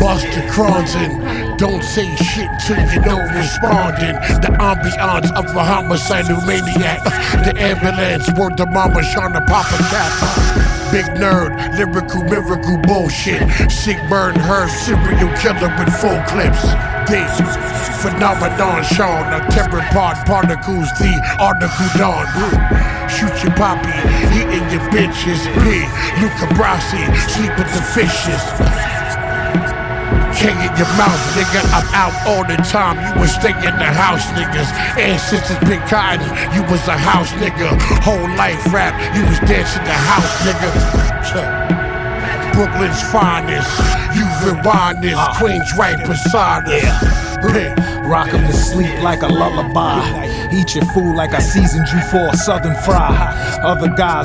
bust the crowns and don't say shit till you know responding. The ambiance of a homicidal maniac. The ambulance, word to mama, Shauna Papa Cat. Big nerd, lyrical miracle bullshit. Sick burn her serial killer with full clips. This phenomenon Sean, a terror particles, the article dawn. Shoot your poppy, eating your bitches. P. Luca Brasi, sleep with the fishes. K in your mouth, nigga, I'm out all the time. You was stay in the house, niggas. Ancestors been cotton, you was a house nigga. Whole life rap, you was dancing the house, nigga. Brooklyn's finest, you rewind this, Queens right beside us. Rock him to sleep like a lullaby. Eat your food like I seasoned you for a southern fry. Other guys